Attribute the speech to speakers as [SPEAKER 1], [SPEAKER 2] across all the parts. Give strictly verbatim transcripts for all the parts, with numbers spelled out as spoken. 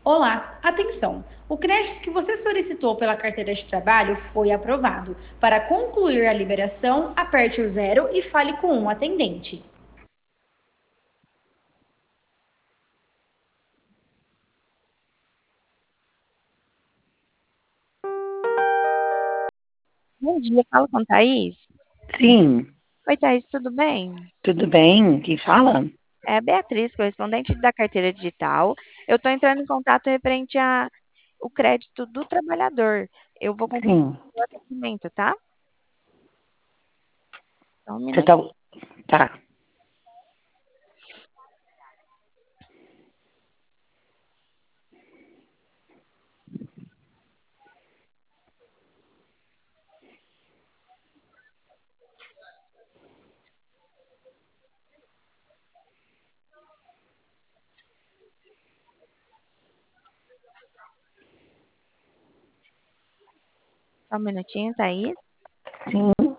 [SPEAKER 1] Olá, atenção! O crédito que você solicitou pela carteira de trabalho foi aprovado. Para concluir a liberação, aperte o zero e fale com um atendente.
[SPEAKER 2] Bom dia, falo com Thaís.
[SPEAKER 3] Sim,
[SPEAKER 2] Oi, Thaís, tudo bem?
[SPEAKER 3] tudo bem? Quem fala?
[SPEAKER 2] É a Beatriz, correspondente da carteira digital. Eu estou entrando em contato referente ao crédito do trabalhador. Eu vou concluir
[SPEAKER 3] Sim.
[SPEAKER 2] o atendimento, tá? Só um
[SPEAKER 3] Você
[SPEAKER 2] minuto.
[SPEAKER 3] tá. Tá.
[SPEAKER 2] Só um minutinho, Thaís.
[SPEAKER 3] Sim.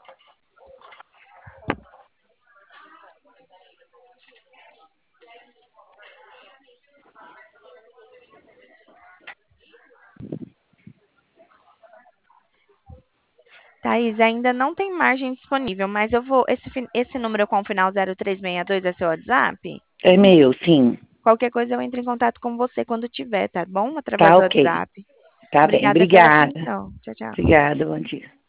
[SPEAKER 2] Thaís, ainda não tem margem disponível, mas eu vou. Esse, fi- esse número com o final zero três seis dois é seu WhatsApp?
[SPEAKER 3] É meu, sim.
[SPEAKER 2] Qualquer coisa eu entro em contato com você quando tiver, tá bom? Através
[SPEAKER 3] Tá
[SPEAKER 2] do
[SPEAKER 3] ok.
[SPEAKER 2] WhatsApp.
[SPEAKER 3] Tá bem.
[SPEAKER 2] Obrigada pela
[SPEAKER 3] Obrigada.
[SPEAKER 2] atenção. Tchau, tchau.
[SPEAKER 3] Obrigada, bom dia.